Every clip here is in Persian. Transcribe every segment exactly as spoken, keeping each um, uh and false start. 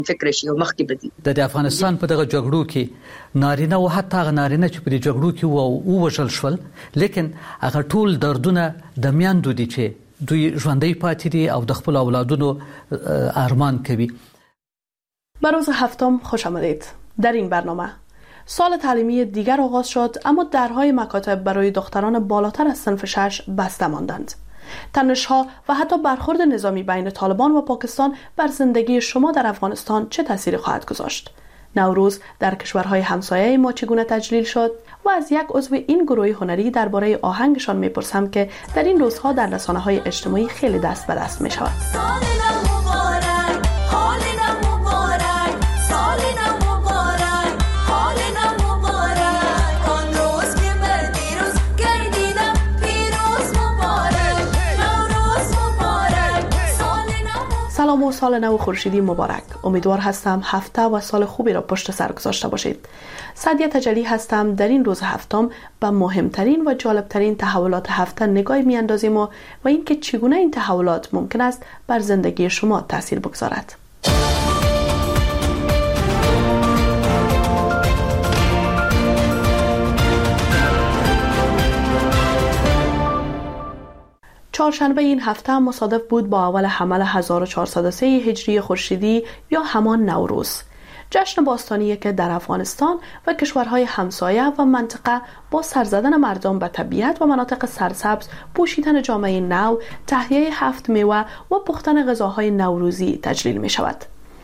فکر شي او مخکې بدی. د افغانستان په دغه جګړو کې نارینه او حتی هغه نارینه چې په دې جګړو کې وو وژل شول، لیکن هغه ټول دردونه د میاندو دي چې دوی ژوندۍ پاتې دي او د خپل اولادونو ارمان کوي. به روز هفتم خوش آمدید. در این برنامه سال تعلیمی دیگر آغاز شد، اما درهای مکاتب برای دختران بالاتر از صنف شش بسته ماندند. تنش‌ها و حتی برخورد نظامی بین طالبان و پاکستان بر زندگی شما در افغانستان چه تأثیری خواهد گذاشت؟ نوروز در کشورهای همسایه ما چگونه تجلیل شد؟ و از یک عضو این گروه هنری درباره آهنگشان میپرسم که در این روزها در رسانه‌های اجتماعی خیلی دست به دست میشود. سلام و سال نو خورشیدی مبارک. امیدوار هستم هفته و سال خوبی را پشت سر گذاشته باشید. سعدیه تجلی هستم. در این روز هفتم به مهمترین و جالبترین تحولات هفته نگاهی میاندازیم و و اینکه چگونه این تحولات ممکن است بر زندگی شما تاثیر بگذارد. چهارشنبه این هفته مصادف بود با اول حمل هزار و چهارصد و سه هجری خورشیدی یا همان نوروز، جشن باستانی که در افغانستان و کشورهای همسایه و منطقه با سر زدن مردم به طبیعت و مناطق سرسبز، پوشیدن جامعه نو، تهیه هفت میوه و پختن غذاهای نوروزی تجلیل می شود.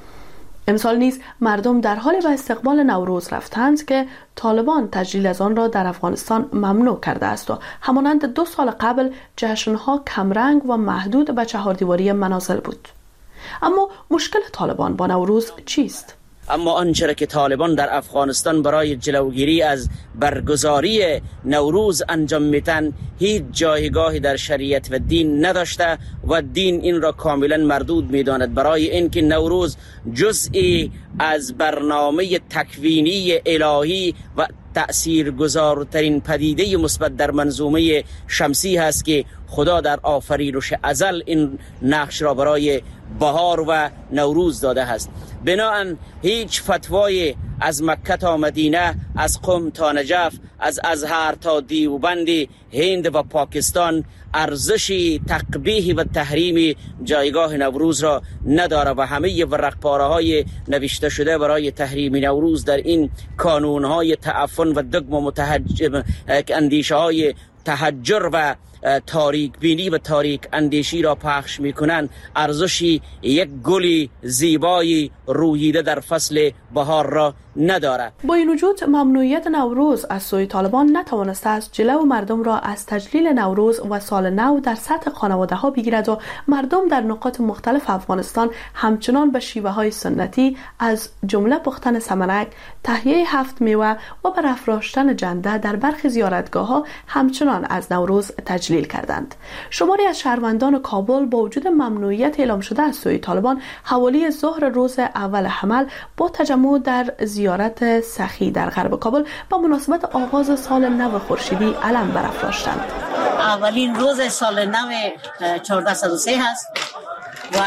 امسال نیز مردم در حال به استقبال نوروز رفتند که طالبان تجلیل از آن را در افغانستان ممنوع کرده است و همانند دو سال قبل جشنها کمرنگ و محدود به چهاردیواری منازل بود. اما مشکل طالبان با نوروز چیست؟ اما آنچه که طالبان در افغانستان برای جلوگیری از برگزاری نوروز انجام میتن هیچ جایگاهی در شریعت و دین نداشته و دین این را کاملا مردود میداند. برای اینکه نوروز جزئی از برنامه تکوینی الهی و تأثیرگذارترین پدیده مثبت در منظومه شمسی هست که خدا در آفرینش ازل این نقش را برای بهار و نوروز داده است. بناهن هیچ فتوای از مکه تا مدینه، از قم تا نجف، از ازهر تا دیوبند هند و پاکستان ارزش تقبیح و تحریم جایگاه نوروز را نداره و همه ورقپاره های نوشته شده برای تحریم نوروز در این کانون های تعفن و دگم و متحجم اندیشه های تحجر و تاریک بینی و تاریک اندیشی را پخش میکنن ارزشی یک گلی زیبایی روییده در فصل بهار را نداره. با این وجود ممنوعیت نوروز از سوی طالبان نتوانسته است جلو مردم را از تجلیل نوروز و سال نو در سطح خانواده ها بگیرد و مردم در نقاط مختلف افغانستان همچنان به شیوه های سنتی از جمله پختن سمنک، تهیه هفت میوه و برافراشتن جنده در برخی زیارتگاه ها همچنان از نوروز تجلیل کردند. شماری از شهروندان کابل با وجود ممنوعیت اعلام شده از سوی طالبان حوالی ظهر روز اول حمل با تجمع در زیارت سخی در غرب کابل با مناسبت آغاز سال نو خورشیدی علم برافراشتند. اولین روز سال نو چهارصد و سه هست و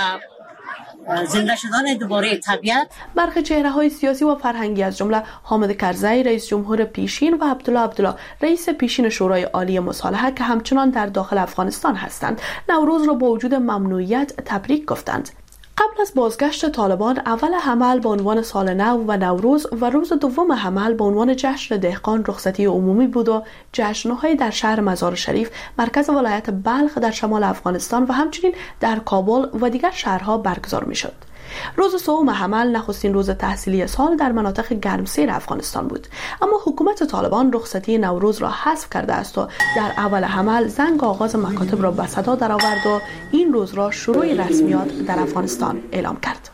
زنده شدن دوباره طبیعت. برخی چهره‌های سیاسی و فرهنگی از جمله حامد کرزی رئیس جمهور پیشین و عبدالله عبدالله رئیس پیشین شورای عالی مصالحه که همچنان در داخل افغانستان هستند، نوروز را با وجود ممنوعیت تبریک گفتند. قبل از بازگشت طالبان، اول حمل به عنوان سال نو و نوروز و روز دوم حمل به عنوان جشن دهقان رخصتی عمومی بود و جشن‌های در شهر مزار شریف، مرکز ولایت بلخ در شمال افغانستان و همچنین در کابل و دیگر شهرها برگزار می‌شد. روز سوم حمل نخستین روز تحصیلی سال در مناطق گرمسیر افغانستان بود، اما حکومت طالبان رخصتی نوروز را حذف کرده است و در اول حمل زنگ آغاز مکاتب را به صدا درآورد و این روز را شروع رسمیات در افغانستان اعلام کرد.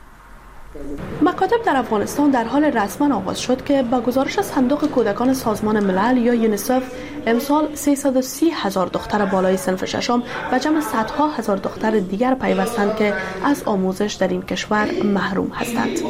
مکاتب در افغانستان در حال رسما آغاز شد که با گزارش صندوق کودکان سازمان ملل یا یونیسف امسال سیصد و سی هزار دختر بالای صنف ششم و جمع صدها هزار دختر دیگر پیوستند که از آموزش در این کشور محروم هستند.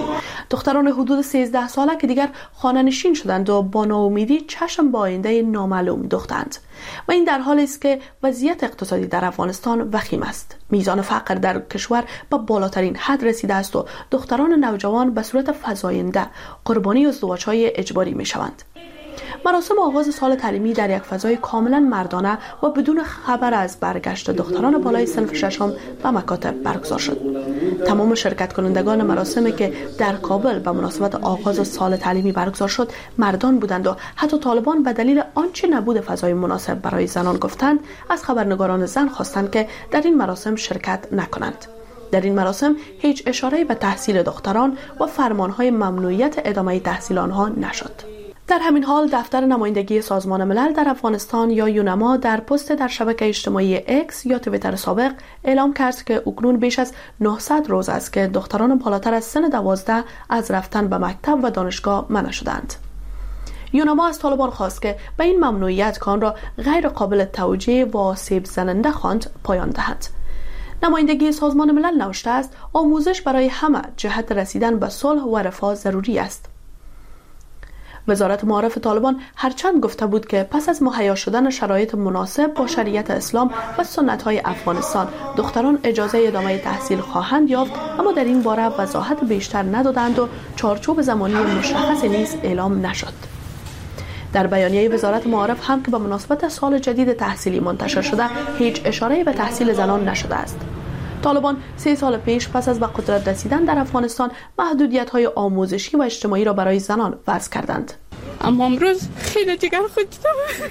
دختران حدود سیزده ساله که دیگر خانه‌نشین شدند و با ناامیدی چشم به آینده نامعلوم دوختند و این در حالی است که وضعیت اقتصادی در افغانستان وخیم است. میزان فقر در کشور به بالاترین حد رسیده است و دختران نوجوان به صورت فزاینده قربانی ازدواج‌های اجباری می‌شوند. مراسم آغاز سال تعلیمی در یک فضای کاملا مردانه و بدون خبر از برگشت دختران بالای صنف ششم به مکاتب برگزار شد. تمام شرکت کنندگان مراسمی که در کابل به مناسبت آغاز سال تعلیمی برگزار شد مردان بودند و حتی طالبان به دلیل آنچه نبود فضای مناسب برای زنان گفتند از خبرنگاران زن خواستند که در این مراسم شرکت نکنند. در این مراسم هیچ اشاره‌ای به تحصیل دختران و فرمانهای ممنوعیت ادامه تحصیل آنها نشد. در همین حال دفتر نمایندگی سازمان ملل در افغانستان یا یونما در پست در شبکه اجتماعی اکس یا توییتر سابق اعلام کرد که اکنون بیش از نهصد روز است که دختران بالاتر از سن دوازده از رفتن به مکتب و دانشگاه منع شدند. یونما از طالبان خواست که به این ممنوعیت کان را غیر قابل توجیه و آسیب زننده خواند پایان دهد. نمایندگی سازمان ملل نوشته است آموزش برای همه جهت رسیدن به صلح و رفاه ضروری است. وزارت معارف طالبان هرچند گفته بود که پس از مهیا شدن شرایط مناسب با شریعت اسلام و سنت‌های افغانستان دختران اجازه ادامه تحصیل خواهند یافت، اما در این باره وضاحت بیشتر ندادند و چارچوب زمانی مشخصی نیز اعلام نشد. در بیانیه وزارت معارف هم که به مناسبت سال جدید تحصیلی منتشر شده هیچ اشاره‌ای به تحصیل زنان نشده است. طالبان سه سال پیش پس از به قدرت رسیدن در افغانستان محدودیت‌های آموزشی و اجتماعی را برای زنان وضع کردند. اما امروز خیلی جگر خودم.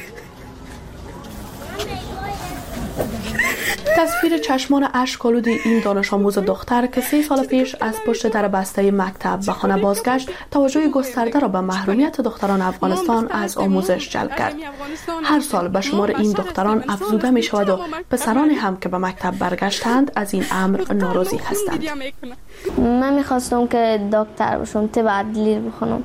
تصویر چشمان اشک‌آلود این دانش آموز دختر که سه سال پیش از پشت در بسته مکتب به خانه بازگشت توجه گسترده را به محرومیت دختران افغانستان از آموزش جلب کرد. هر سال به شمار این دختران افزوده می شود و پسران هم که به مکتب برگشتند از این امر ناراضی هستند. من میخواستم که دکتر بشم، طب عدلی بخونم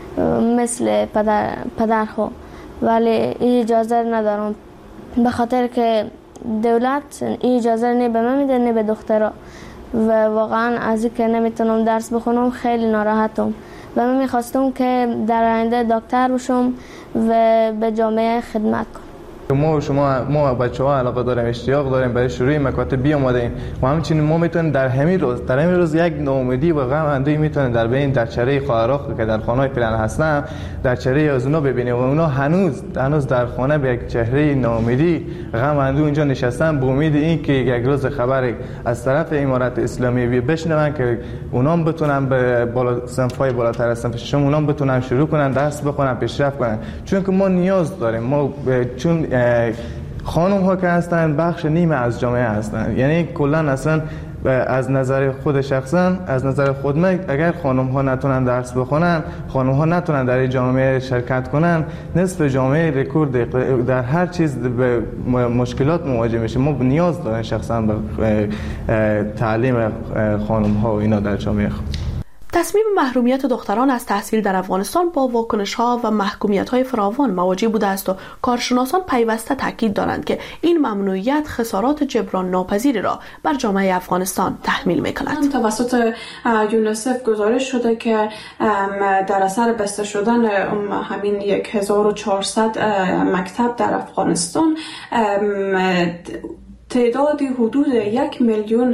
مثل پدر پدر خو، ولی این اجازه ندارم به خاطر که دولت این اجازه نه به من میده نه به دخترها و واقعا از اینکه نمیتونم درس بخونم خیلی ناراحتم و من میخواستم که در آینده دکتر بشم و به جامعه خدمت کنم. ما شما ما بچه‌ها علاقه داریم، اشتیاق داریم برای شروع مکاتب بیامادیم و همچنین ما میتونیم در همین روز در همین روز یک ناامیدی و غم اندوهی میتونیم در بین در چهره خواهرها که در خانه‌های پلن هستن در چهره از اونا ببینیم و اونا هنوز هنوز در خانه به یک چهره ناامیدی غم اندوه اینجا نشستن به امید این که یک روز خبر از طرف امارت اسلامی بشنون که اونا بتونن به بالا صنف‌های بالاتر از صنف ششم اونا بتونن شروع کنن درس بخونن پیشرفت کنن، چون که ما نیاز داریم. ما چون خانم ها که هستن بخش نیمه از جامعه هستن، یعنی کلا اصلا از نظر خود شخصا از نظر خود من اگر خانم ها نتونن درس بخونن، خانم ها نتونن در جامعه شرکت کنن، نصف جامعه رکورد در هر چیز به مشکلات مواجه میشه. ما نیاز داریم شخصا به تعلیم خانم ها و اینا در جامعه. تصمیم محرومیت دختران از تحصیل در افغانستان با واکنش‌ها و محکومیت‌های فراوان مواجه بوده است و کارشناسان پیوسته تاکید دارند که این ممنوعیت خسارات جبران ناپذیری را بر جامعه افغانستان تحمیل می‌کند. توسط یونیسف گزارش شده که در اثر بسته شدن همین هزار و چهارصد مکتب در افغانستان تعدادی حدود یک میلیون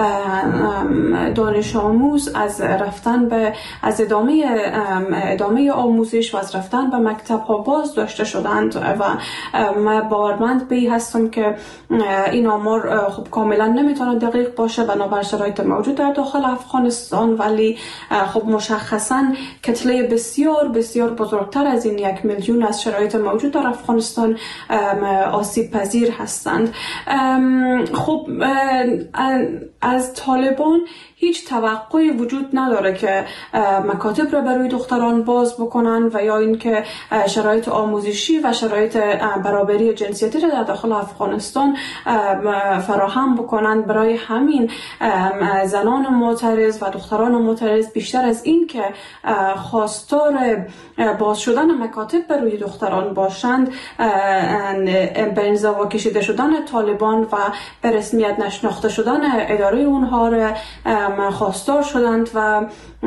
دانش آموز از رفتن به از ادامه ادامه آموزش و از رفتن به مکتب ها باز داشته شدند و من باورمند به هستم که این آمار خب کاملا نمیتونه دقیق باشه بنابر شرایط موجود در داخل افغانستان، ولی خب مشخصا کتله بسیار بسیار بزرگتر از این یک میلیون از شرایط موجود در افغانستان آسیب پذیر هستند. خب از طالبان هیچ توقعی وجود نداره که مکاتب را برای دختران باز بکنن و یا اینکه شرایط آموزشی و شرایط برابری جنسیتی را در داخل افغانستان فراهم بکنن. برای همین زنان معترض و دختران معترض بیشتر از این که خواستار باز شدن مکاتب برای دختران باشند، به انزوا کشیده شدن طالبان و به رسمیت نشناخته شدن اداره اونها را خواستار شدند و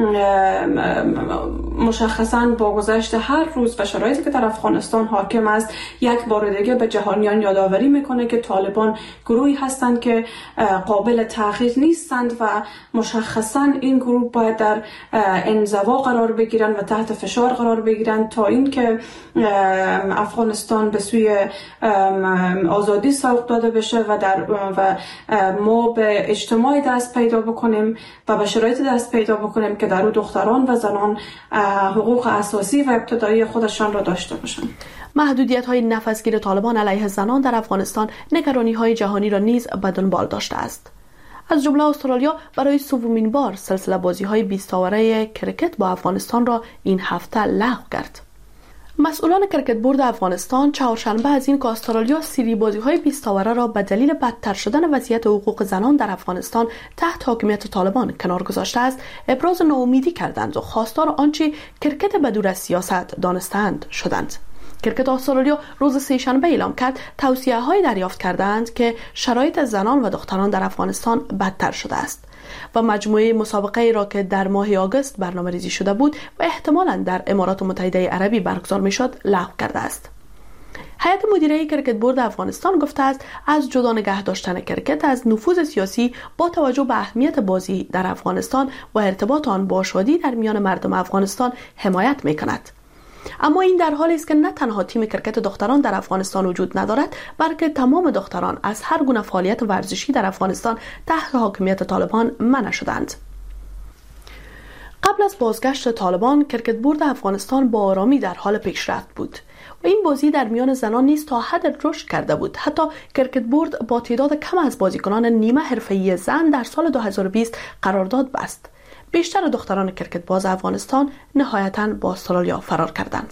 مشخصاً با گذشت هر روز و شرایطی که در افغانستان حاکم است یک بار دیگه به جهانیان یادآوری میکنه که طالبان گروهی هستند که قابل تغییر نیستند و مشخصاً این گروه باید در انزوا قرار بگیرن و تحت فشار قرار بگیرن تا اینکه افغانستان به سوی آزادی سوق داده بشه و در و ما به اجتماعی دست پیدا بکنیم و به شرایط دست پیدا بکنیم که در اون دختران و زنان حقوق اساسی و ابتدایی خودشان را داشته باشند. محدودیت‌های نفسگیر طالبان علیه زنان در افغانستان نگرانی‌های جهانی را نیز به دنبال داشته است. از جمله استرالیا برای سومین بار سلسله بازی‌های بیست اوره کرکت با افغانستان را این هفته لغو کرد. مسئولان کرکت بورد افغانستان چهارشنبه از این که استرالیا سری بازی‌های بیست اوره را به دلیل بدتر شدن وضعیت حقوق زنان در افغانستان تحت حاکمیت طالبان کنار گذاشته است، ابراز ناامیدی کردند و خواستار آنچه کرکت بدور از سیاست دانستند شدند. کرکت استرالیا روز سه‌شنبه اعلام کرد توصیه‌های دریافت کردند که شرایط زنان و دختران در افغانستان بدتر شده است و مجموعه مسابقه را که در ماه آگوست برنامه‌ریزی شده بود و احتمالاً در امارات متحده عربی برگزار می‌شد لغو کرده است. هیئت مدیره کرکت بورد افغانستان گفته است از جدا نگه داشتن کرکت از نفوذ سیاسی با توجه به اهمیت بازی در افغانستان و ارتباط آن با شادی در میان مردم افغانستان حمایت می‌کند. اما این در حالی است که نه تنها تیم کرکت دختران در افغانستان وجود ندارد، بلکه تمام دختران از هر گونه فعالیت ورزشی در افغانستان تحت حاکمیت طالبان منع شدند. قبل از بازگشت طالبان، کرکت بورد افغانستان با آرامی در حال پیشرفت بود و این بازی در میان زنان نیز تا حد رشد کرده بود. حتی کرکت بورد با تعداد کم از بازیکنان نیمه حرفه‌ای زن در سال دو هزار و بیست قرارداد بست. بیشتر دختران کرکت باز افغانستان نهایتاً با استرالیا فرار کردند.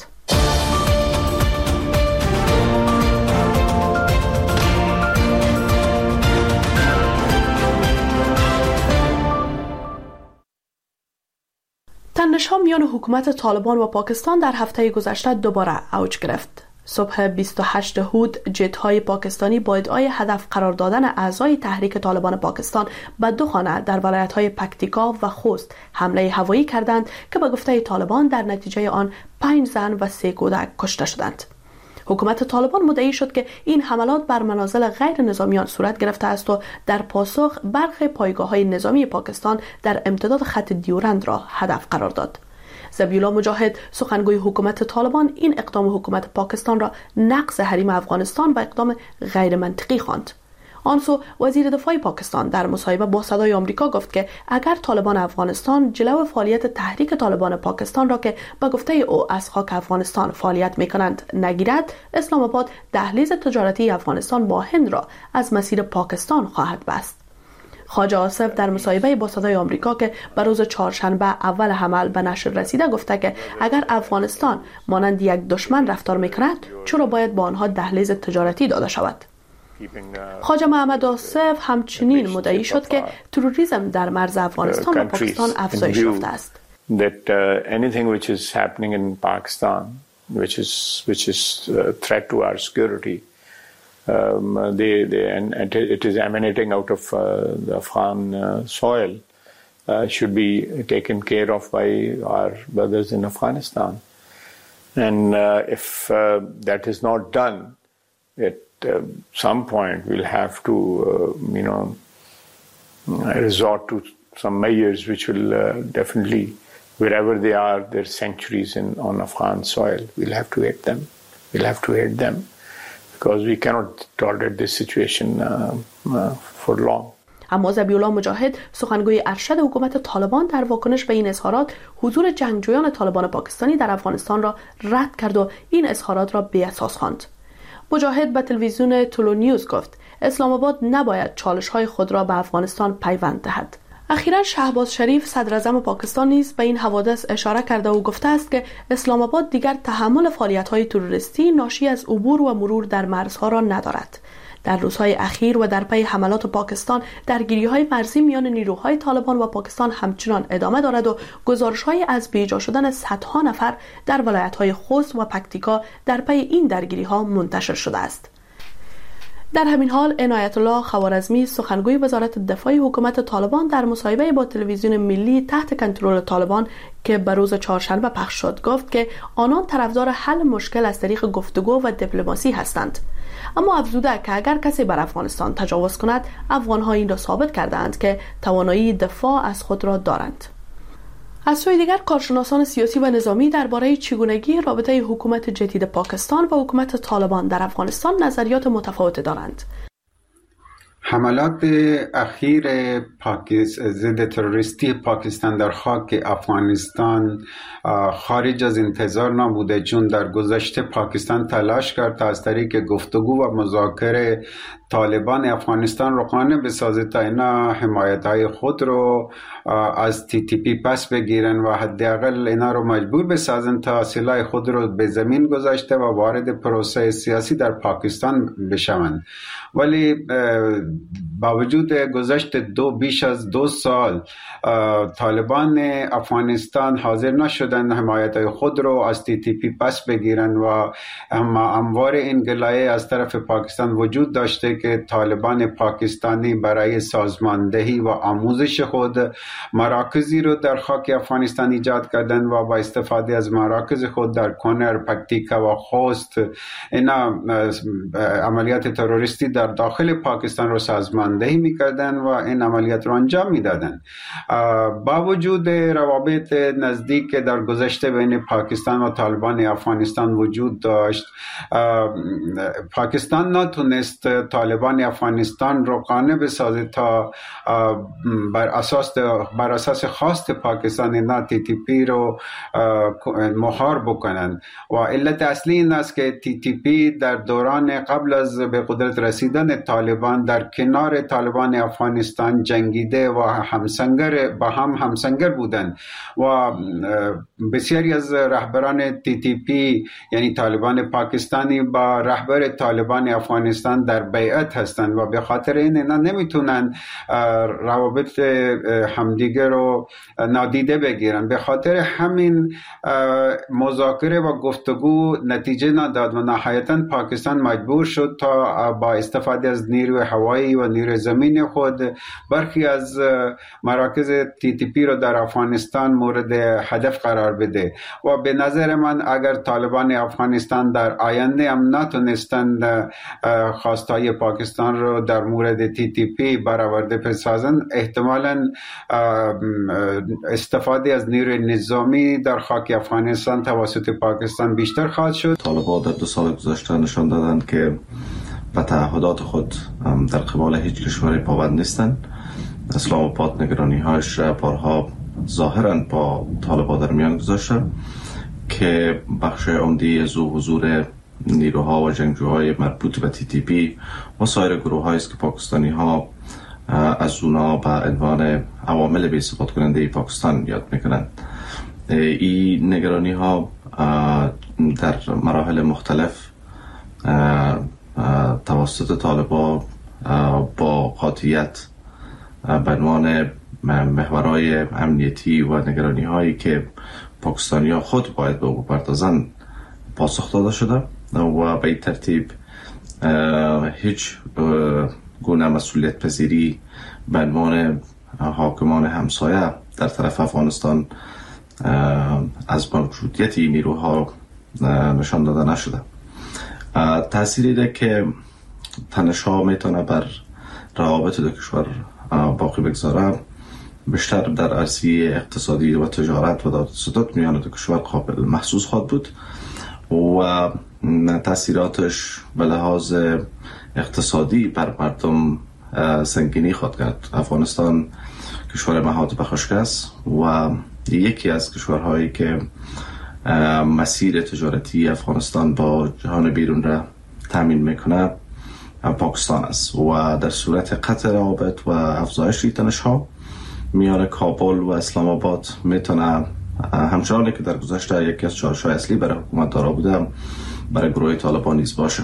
تنش‌ها میان حکومت طالبان و پاکستان در هفته گذشته دوباره اوج گرفت. صبح بیست و هشتم هود جت‌های پاکستانی با ادعای هدف قرار دادن اعضای تحریک طالبان پاکستان به دو خانه در ولایت‌های پکتیکا و خوست حمله هوایی کردند که به گفته طالبان در نتیجه آن پنج زن و سه کودک کشته شدند. حکومت طالبان مدعی شد که این حملات بر منازل غیر نظامیان صورت گرفته است و در پاسخ برخی پایگاه‌های نظامی پاکستان در امتداد خط دیورند را هدف قرار داد. ذبیح الله مجاهد سخنگوی حکومت طالبان این اقدام حکومت پاکستان را نقض حریم افغانستان و اقدام غیر منطقی خواند. آنسو وزیر دفاع پاکستان در مصاحبه با صدای آمریکا گفت که اگر طالبان افغانستان جلو فعالیت تحریک طالبان پاکستان را که به گفته او از خاک افغانستان فعالیت می‌کنند نگیرد، اسلام آباد دهلیز تجارتی افغانستان با هند را از مسیر پاکستان خواهد بست. خواجه آصف در مصاحبه با صدای آمریکا که به روز چهارشنبه اول حمل به نشر رسیده گفته که اگر افغانستان مانند یک دشمن رفتار می‌کند، چرا باید با آنها دهلیز تجارتی داده شود؟ خواجه محمد آصف همچنین مدعی شد که تروریسم در مرز افغانستان و پاکستان افزایش یافته است. That uh, anything which is happening in Pakistan, which is which is a threat to our security, um, they, they and it is emanating out of uh, the Afghan uh, soil, uh, should be taken care of by our brothers in Afghanistan. And uh, if uh, that is not done, at uh, some point we'll have to, uh, you know, resort to some measures which will uh, definitely, wherever they are, their sanctuaries in on Afghan soil, we'll have to hit them. We'll have to hit them because we cannot tolerate this situation uh, uh, for long. اما ذبیح الله مجاهد سخنگوی ارشد حکومت طالبان در واکنش به این اظهارات حضور جنگجویان طالبان پاکستانی در افغانستان را رد کرد و این اظهارات را بی‌اساس خواند. مجاهد به تلویزیون تولو نیوز گفت اسلام آباد نباید چالش‌های خود را به افغانستان پیوند دهد. اخیراً شهباز شریف صدر اعظم پاکستان نیز به این حوادث اشاره کرده و گفته است که اسلام آباد دیگر تحمل فعالیت‌های تروریستی ناشی از عبور و مرور در مرزها را ندارد. در روزهای اخیر و در پی حملات پاکستان درگیری‌های مرزی میان نیروهای طالبان و پاکستان همچنان ادامه دارد و گزارش‌های از بیجا شدن صدها نفر در ولایت‌های خوست و پکتیکا در پی این درگیری‌ها منتشر شده است. در همین حال عنایت الله خوارزمی سخنگوی وزارت دفاع حکومت طالبان در مصاحبه با تلویزیون ملی تحت کنترل طالبان که به روز چهارشنبه پخش شد گفت که آنان طرفدار حل مشکل از طریق گفتگو و دیپلماسی هستند، اما افزوده که اگر کسی بر افغانستان تجاوز کند افغان‌ها این را ثابت کردند که توانایی دفاع از خود را دارند. از سوی دیگر کارشناسان سیاسی و نظامی درباره چگونگی رابطه حکومت جدید پاکستان و حکومت طالبان در افغانستان نظریات متفاوت دارند. حملات اخیر پاکستان ضد تروریستی پاکستان در خاک افغانستان خارج از انتظار نبوده، چون در گذشته پاکستان تلاش کرد تا از طریق گفتگو و مذاکره طالبان افغانستان رو قانع بسازه تا اینا حمایت‌های خود رو از تی تی پی پس بگیرن و حداقل اینا رو مجبور بسازن تا سلاح خود رو به زمین گذاشته و وارد پروسه سیاسی در پاکستان بشوند. ولی با وجود گذشت دو بیش از دو سال طالبان افغانستان حاضر نشدن حمایت خود رو از تی تی پی پس بگیرن و هموار این گلایه از طرف پاکستان وجود داشته که طالبان پاکستانی برای سازماندهی و آموزش خود مراکزی رو در خاک افغانستان ایجاد کردن و با استفاده از مراکز خود در کنر، پکتیکا و خوست اینا عملیات تروریستی در داخل پاکستان رو سازماندهی میکردن و این عملیات رو انجام میدادن. با وجود روابط نزدیک در گذشته بین پاکستان و طالبان افغانستان وجود داشت، پاکستان نتونست طالبان افغانستان رو قانع بسازه تا بر اساس بر اساس خواست پاکستان اینا تی تی پی رو مهار بکنن و علت اصلی این است که تی تی پی در دوران قبل از به قدرت رسیدن طالبان در کنار طالبان افغانستان جنگیده و همسنگر با هم همسنگر بودند و بسیاری از رهبران تی تی پی یعنی طالبان پاکستانی با رهبر طالبان افغانستان در بیعت هستند و به خاطر این اینا نمیتونن روابط همدیگه رو نادیده بگیرن. به خاطر همین مذاکره و گفتگو نتیجه نداد و نهایتاً پاکستان مجبور شد تا با استفاده از نیروی هوایی و نیروی زمین خود برخی از مراکز تی تی پی رو در افغانستان مورد هدف قرار بده و به نظر من اگر طالبان افغانستان در آینده هم نتونستند خواستهای پاکستان رو در مورد تی تی پی برآورده بسازن، احتمالاً استفاده از نیروی نظامی در خاک افغانستان توسط پاکستان بیشتر خواهد شد. طالبان در دو سال گذشته نشان دادند که به تعهدات خود در قبال هیچ کشوری پابند نیستند. اسلام آباد نگرانی هاش بارها ظاهرا با طالبان در میان گذاشته که بخش عمده از حضور نیروها و جنگجوهای مربوط به تی تی پی و سایر گروه هایی است که پاکستانی ها از اونا به عنوان عوامل بی ثبات کننده پاکستان یاد میکنند. این نگرانی ها در مراحل مختلف توسط طالبان با قاطعیت به عنوان محورهای امنیتی و نگرانی هایی که پاکستانی ها خود باید به او بپردازند پاسخ داده شده و به این ترتیب هیچ گونه مسئولیت پذیری به عنوان حاکمان همسایه در طرف افغانستان از موجودیت این نیروها نشان داده نشده. تأثیری ده که تنش‌ها میتونه بر روابط دو کشور باقی بگذاره بیشتر در عرصه اقتصادی و تجارت و داد ستد میان دو کشور قابل محسوس خواهد بود و تأثیراتش به لحاظ اقتصادی بر مردم سنگینی خواهد کرد. افغانستان کشور محاط به خشک است و یکی از کشورهایی که مسیر تجارتی افغانستان با جهان بیرون را تامین میکنه پاکستان است و در صورت قطع روابط و افزایش تنش‌ها میان کابل و اسلام آباد میتونه همچنانی که در گذشته یکی از چالش‌های اصلی برای حکومت دارا بوده برای گروه طالبان نیز باشه.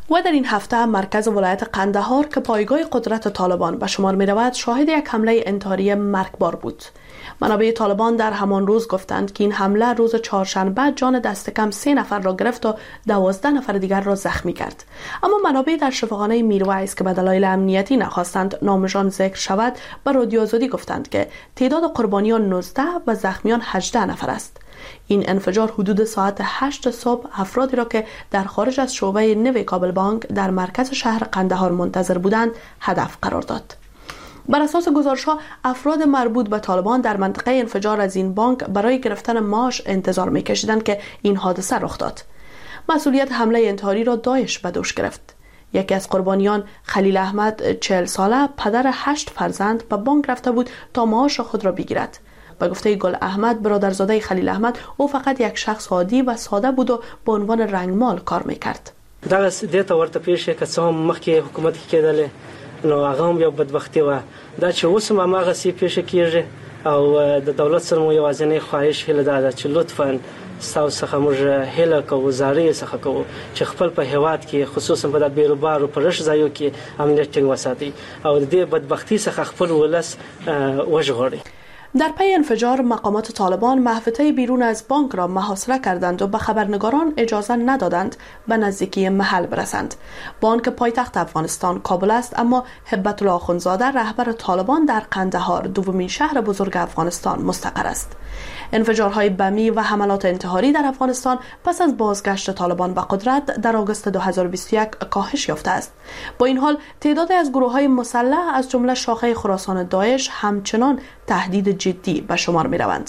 و در این هفته مرکز ولایت قندهار که پایگاه قدرت طالبان به شمار می رود شاهد یک حمله انتحاری مرگبار بود. منابع طالبان در همان روز گفتند که این حمله روز چهارشنبه جان دست کم سه نفر را گرفت و دوازده نفر دیگر را زخمی کرد. اما منابع در شفاخانه میرویس که به دلایل امنیتی نخواستند نامشان ذکر شود به رادیو آزادی گفتند که تعداد قربانیان نوزده و زخمیان هجده نفر است. این انفجار حدود ساعت هشت صبح افرادی را که در خارج از شعبه نوی کابل بانک در مرکز شهر قندهار منتظر بودند هدف قرار داد. بر اساس گزارش‌ها افراد مربوط به طالبان در منطقه انفجار از این بانک برای گرفتن معاش انتظار می‌کشیدند که این حادثه رخ داد. مسئولیت حمله انتحاری را داعش به دوش گرفت. یکی از قربانیان خلیل احمد چهل ساله پدر هشت فرزند به بانک رفته بود تا معاش خود را بگیرد. به گفته گل احمد برادرزاده خلیل احمد او فقط یک شخص عادی و ساده بود و به عنوان رنگمال کار می‌کرد. دا دیتا ورته پیښه که څه هم مخکې حکومت کې کېدلې نو هغه هم یو بدبختي وه. دا چې اوس هم هماغسې پیښه کېږي او د دولت سره مو یوازینۍ خواهش هیله دا ده چې لطفاً ستاسو څخه موږ هیله کوو زارۍ څخه کوو چې خپل په هیواد کې خصوصا په د بیروبارو په رش ځایو کې امنیت ټینګ وساتي او د دې بدبختي څخه خپل ولس وژغوري. در پی انفجار مقامات طالبان محوطه بیرون از بانک را محاصره کردند و به خبرنگاران اجازه ندادند به نزدیکی محل برسند. بانک پایتخت افغانستان کابل است، اما هبت الله آخوندزاده رهبر طالبان در قندهار دومین شهر بزرگ افغانستان مستقر است. انفجارهای بمی و حملات انتحاری در افغانستان پس از بازگشت طالبان به قدرت در آگوست دو هزار و بیست و یک کاهش یافته است. با این حال تعدادی از گروه‌های مسلح از جمله شاخه خراسان داعش همچنان تهدید جدی به شمار می روند.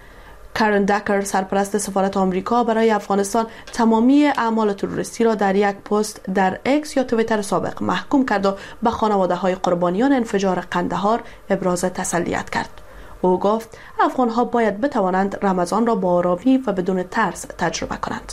کارن دکر سرپرست سفارت آمریکا برای افغانستان تمامی اعمال تروریستی را در یک پست در اکس یا توییتر سابق محکوم کرد و به خانواده های قربانیان انفجار قندهار ابراز تسلیت کرد. او گفت افغان‌ها باید بتوانند رمضان را با آرامی و بدون ترس تجربه کنند.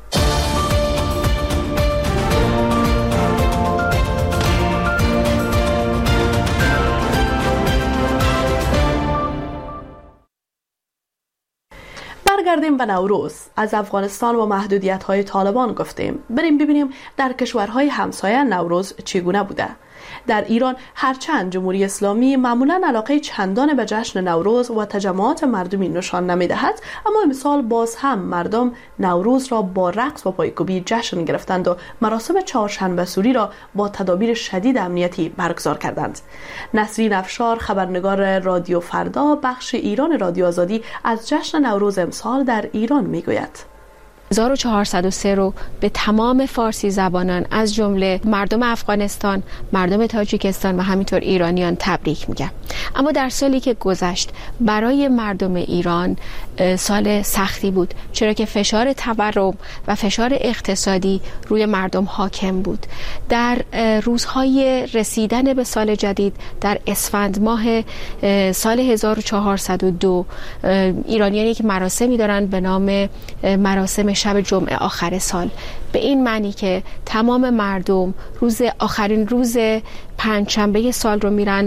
برگردیم به نوروز. از افغانستان و محدودیت‌های طالبان گفتیم. بریم ببینیم در کشورهای همسایه نوروز چگونه بوده. در ایران هرچند جمهوری اسلامی معمولا علاقه چندان به جشن نوروز و تجمعات مردمی نشان نمی‌دهد، اما امسال باز هم مردم نوروز را با رقص و پایکوبی جشن گرفتند و مراسم چهارشنبه سوری را با تدابیر شدید امنیتی برگزار کردند. نسرین افشار خبرنگار رادیو فردا بخش ایران رادیو آزادی از جشن نوروز امسال در ایران میگوید. هزار و چهارصد و سه رو به تمام فارسی زبانان از جمله مردم افغانستان، مردم تاجیکستان و همینطور ایرانیان تبریک میگم. اما در سالی که گذشت برای مردم ایران سال سختی بود، چرا که فشار تورم و فشار اقتصادی روی مردم حاکم بود. در روزهای رسیدن به سال جدید در اسفند ماه سال هزار و چهارصد و دو ایرانیانی که مراسمی دارن به نام مراسم شب جمعه آخر سال، به این معنی که تمام مردم روز آخرین روز پنجشنبه سال رو میرن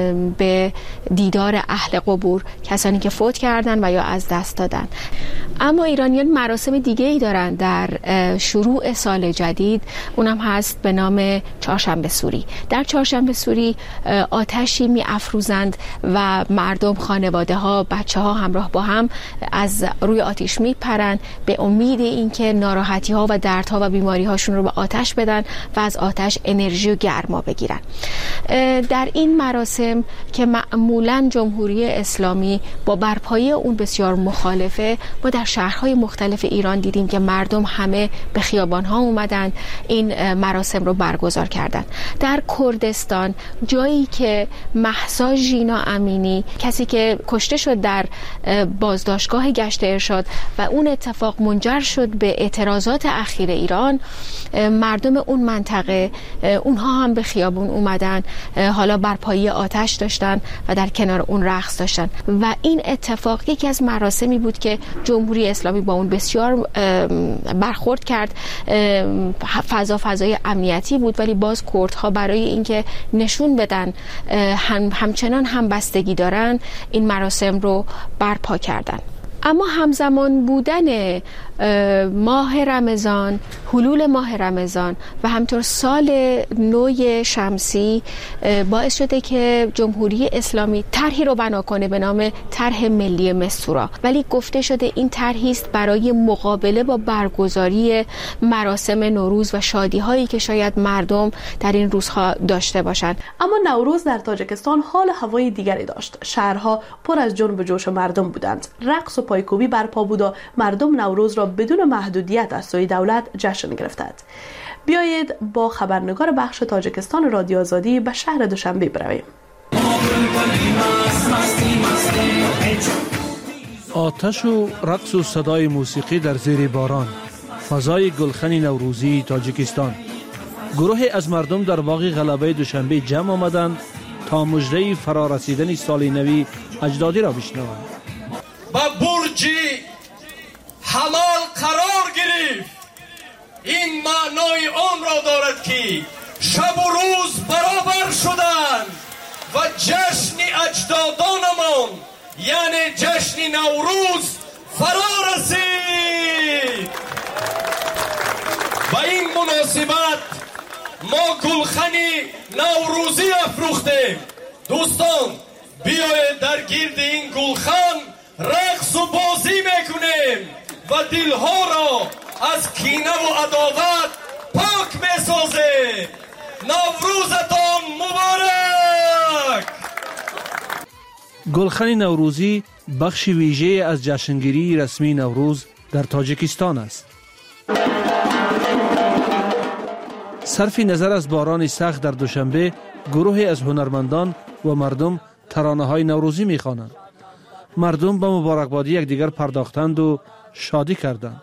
به دیدار اهل قبور، کسانی که فوت کردن و یا از دست دادن. اما ایرانیان مراسم دیگه ای دارن در شروع سال جدید، اونم هست به نام چهارشنبه سوری. در چهارشنبه سوری آتشی می افروزند و مردم، خانواده ها، بچه ها همراه با هم از روی آتش می پرند به امید اینکه ناراحتی ها و دردها و بیماری هاشون رو به آتش بدن و از آتش انرژی و گرما بگیرن. در این مراسم که معمولاً جمهوری اسلامی با برپایی اون بسیار مخالفه، ما در شهرهای مختلف ایران دیدیم که مردم همه به خیابان‌ها اومدن این مراسم رو برگزار کردن. در کردستان، جایی که مهسا ژینا امینی، کسی که کشته شد در بازداشتگاه گشت ارشاد و اون اتفاق منجر شد به اعتراضات اخیر ایران، مردم اون منطقه اونها هم به خیابون اومدن، حالا برپایی آتش داشتن و در کنار اون رقص داشتن و این اتفاق یکی از مراسمی بود که جمهوری اسلامی با اون بسیار برخورد کرد. فضا فضای امنیتی بود، ولی باز کردها برای اینکه نشون بدن هم همچنان هم بستگی دارن این مراسم رو برپا کردن. اما همزمان بودن ماه رمضان، حلول ماه رمضان و همطور سال نو شمسی باعث شده که جمهوری اسلامی طرحی رو بنا کنه به نام طرح ملی مستورا، ولی گفته شده این طرحی است برای مقابله با برگزاری مراسم نوروز و شادی هایی که شاید مردم در این روزها داشته باشند. اما نوروز در تاجیکستان حال هوای دیگری داشت. شهرها پر از جنب و جوش مردم بودند. رقص و پایکوبی برپا بود و مردم نوروز را بدون محدودیت از سوی دولت جشن گرفتند. بیایید با خبرنگار بخش تاجیکستان رادیو آزادی به شهر دوشنبه برویم. آتش و رقص و صدای موسیقی در زیر باران، فضای گلخن نوروزی تاجیکستان. گروهی از مردم در باغ غلبه دوشنبه جمع آمدند تا مژده فرارسیدن سال نوی اجدادی را بشنوند. با برج حلال قرار گرفت این معنای آن را دارد که شب و روز برابر شدند و جشن اجدادانمان یعنی جشن نوروز فرا رسید. با این مناسبت ما گلخن نوروزی افروختیم. دوستان بیایید در گرد این گلخن رقص و بازی میکنیم و دلها را از کینه و عداوت پاک میسازیم. نوروزتان مبارک. گلخن نوروزی بخش ویژه از جشنگیری رسمی نوروز در تاجیکستان است. صرف نظر از باران سخت در دوشنبه، گروهی از هنرمندان و مردم ترانه‌های نوروزی می‌خوانند. مردم به مبارکبادی یکدیگر پرداختند و شادی کردند.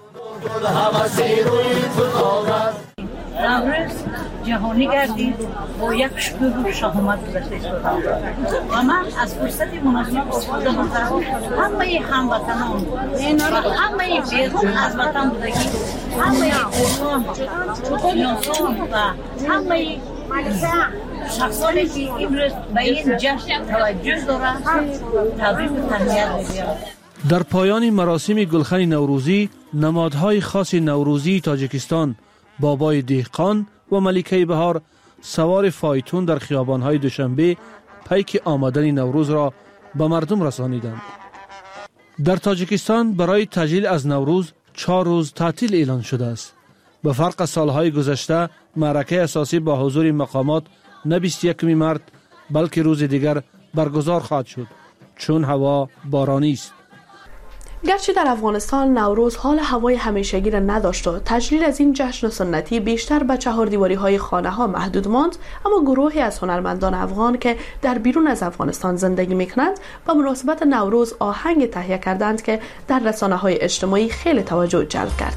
نوروز جهانی گردید با یک شکوه و شهامت گذشته شد و من از فرصت مناسب استفاده کردم. همه هموطنان و همه بیرون از وطن بودگی، همه قوم شناسان و همه شخصانی که امروز به این جشن توجه دارند تبریک و تهنیت می‌گویم. در پایان مراسم گلخن نوروزی، نمادهای خاص نوروزی تاجیکستان، بابای دهقان و ملکه بهار سوار فایتون در خیابان‌های دوشنبه پیک آمدن نوروز را به مردم رسانیدند. در تاجیکستان برای تجلیل از نوروز چهار روز تعطیل اعلان شده است. به فرق از سالهای گذشته، معرکه اساسی با حضور مقامات نه بیست و یکم مارس بلکه روز دیگر برگزار خواهد شد چون هوا بارانی است. گرچه در افغانستان نوروز حال هوای همیشگی را نداشت و تجلیل از این جشن سنتی بیشتر به چهاردیواری های خانه ها محدود ماند، اما گروهی از هنرمندان افغان که در بیرون از افغانستان زندگی میکنند با مناسبت نوروز آهنگ تهیه کردند که در رسانه های اجتماعی خیلی توجه جلب کرد.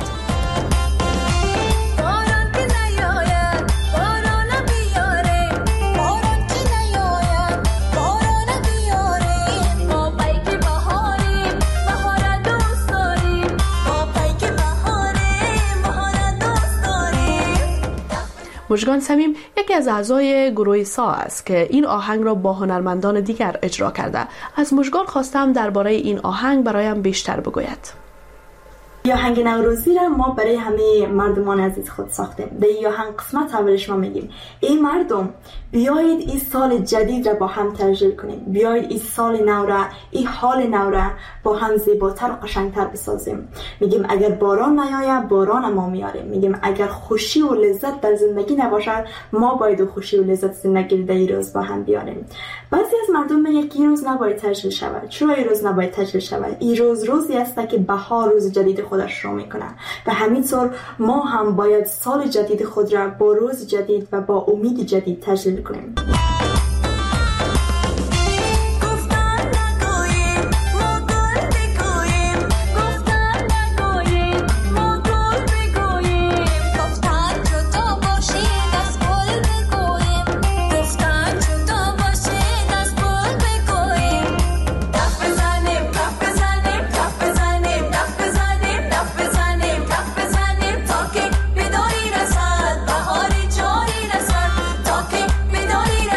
مژگان صمیم یکی از اعضای گروه سا است که این آهنگ را با هنرمندان دیگر اجرا کرده. از مژگان خواستم درباره این آهنگ برایم بیشتر بگوید. آهنگ نوروزی را ما برای همه مردمان عزیز خود ساختیم. در این آهنگ قسمت اولش ما میگیم ای مردم بیایید این سال جدید را با هم تجلیل کنیم، بیایید این سال نو را، این حال نو را با هم زیباتر و قشنگتر بسازیم. میگیم اگر باران نیاید باران ما میاریم. میگیم اگر خوشی و لذت در زندگی نباشد ما باید خوشی و لذت زندگی در این روز با هم بیاریم. بعضی از مردم میگن که این روز نباید تجلیل شود. چرا این روز نباید تجلیل شود؟ این روز روزی است که بهار روز جدید خودش شروع میکنه و همینطور ما هم باید سال جدید خود را با روز جدید و با امید جدید تجلیل کنیم. Dori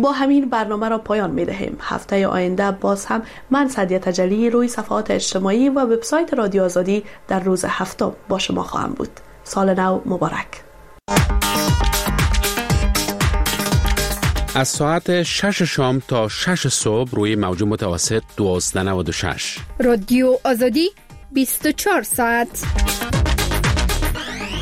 با همین برنامه را پایان می دهیم. هفته آینده باز هم من سعدیه تجلی روی صفحات اجتماعی و وبسایت رادیو آزادی در روز هفتم با شما خواهم بود. سال نو مبارک. از ساعت شش شام تا شش صبح روی موج متوسط دوازده نود و شش. رادیو آزادی بیست و چهار ساعت.